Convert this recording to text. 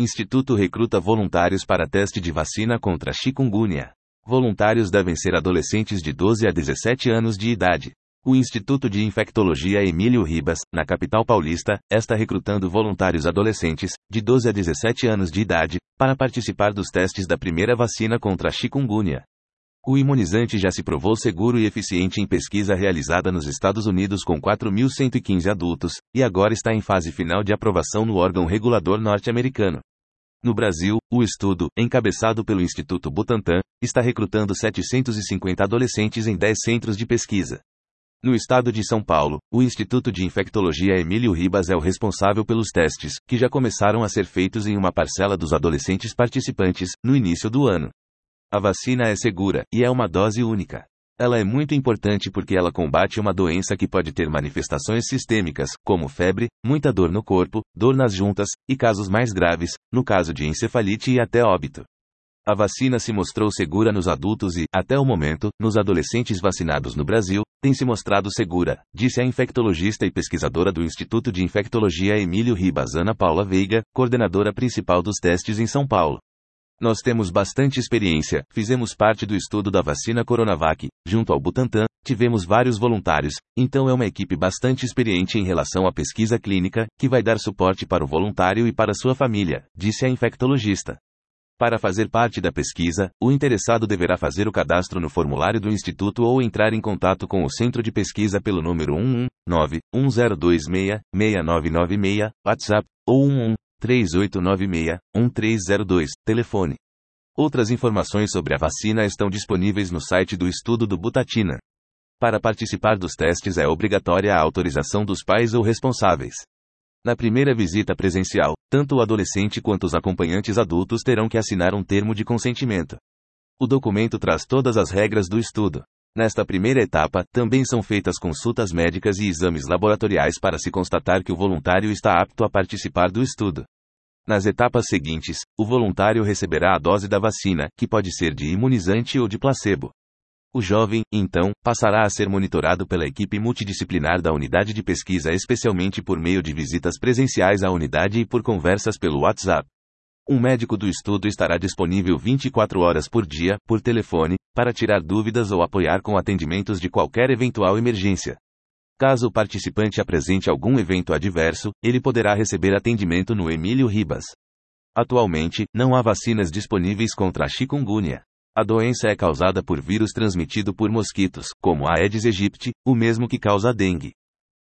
Instituto recruta voluntários para teste de vacina contra chikungunya. Voluntários devem ser adolescentes de 12 a 17 anos de idade. O Instituto de Infectologia Emílio Ribas, na capital paulista, está recrutando voluntários adolescentes, de 12 a 17 anos de idade, para participar dos testes da primeira vacina contra a chikungunya. O imunizante já se provou seguro e eficiente em pesquisa realizada nos Estados Unidos com 4.115 adultos, e agora está em fase final de aprovação no órgão regulador norte-americano. No Brasil, o estudo, encabeçado pelo Instituto Butantan, está recrutando 750 adolescentes em 10 centros de pesquisa. No estado de São Paulo, o Instituto de Infectologia Emílio Ribas é o responsável pelos testes, que já começaram a ser feitos em uma parcela dos adolescentes participantes, no início do ano. A vacina é segura, e é uma dose única. Ela é muito importante porque ela combate uma doença que pode ter manifestações sistêmicas, como febre, muita dor no corpo, dor nas juntas, e casos mais graves, no caso de encefalite e até óbito. A vacina se mostrou segura nos adultos e, até o momento, nos adolescentes vacinados no Brasil, tem se mostrado segura, disse a infectologista e pesquisadora do Instituto de Infectologia Emílio Ribas Ana Paula Veiga, coordenadora principal dos testes em São Paulo. Nós temos bastante experiência, fizemos parte do estudo da vacina Coronavac, junto ao Butantan, tivemos vários voluntários, então é uma equipe bastante experiente em relação à pesquisa clínica, que vai dar suporte para o voluntário e para sua família, disse a infectologista. Para fazer parte da pesquisa, o interessado deverá fazer o cadastro no formulário do Instituto ou entrar em contato com o centro de pesquisa pelo número 119-1026-6996, WhatsApp, ou 3896-1302, telefone. Outras informações sobre a vacina estão disponíveis no site do estudo do Butantan. Para participar dos testes é obrigatória a autorização dos pais ou responsáveis. Na primeira visita presencial, tanto o adolescente quanto os acompanhantes adultos terão que assinar um termo de consentimento. O documento traz todas as regras do estudo. Nesta primeira etapa, também são feitas consultas médicas e exames laboratoriais para se constatar que o voluntário está apto a participar do estudo. Nas etapas seguintes, o voluntário receberá a dose da vacina, que pode ser de imunizante ou de placebo. O jovem, então, passará a ser monitorado pela equipe multidisciplinar da unidade de pesquisa, especialmente por meio de visitas presenciais à unidade e por conversas pelo WhatsApp. Um médico do estudo estará disponível 24 horas por dia, por telefone, para tirar dúvidas ou apoiar com atendimentos de qualquer eventual emergência. Caso o participante apresente algum evento adverso, ele poderá receber atendimento no Emílio Ribas. Atualmente, não há vacinas disponíveis contra a chikungunya. A doença é causada por vírus transmitido por mosquitos, como a Aedes aegypti, o mesmo que causa a dengue.